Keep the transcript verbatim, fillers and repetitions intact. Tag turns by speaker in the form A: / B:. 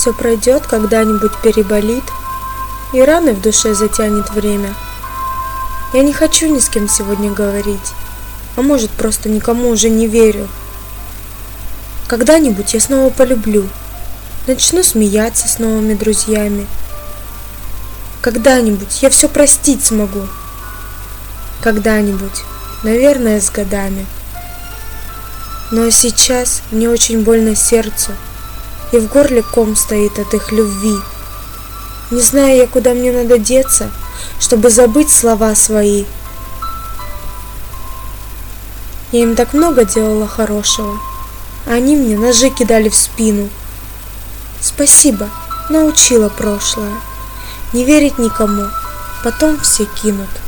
A: все пройдет, когда-нибудь переболит, и раны в душе затянет время. Я не хочу ни с кем сегодня говорить, а может, просто никому уже не верю. Когда-нибудь я снова полюблю, начну смеяться с новыми друзьями. Когда-нибудь я все простить смогу. Когда-нибудь, наверное, с годами. Но сейчас мне очень больно сердцу, и в горле ком стоит от их любви. Не знаю я, куда мне надо деться, чтобы забыть слова свои. Я им так много делала хорошего, а они мне ножи кидали в спину. Спасибо, научила прошлое. Не верить никому, потом все кинут.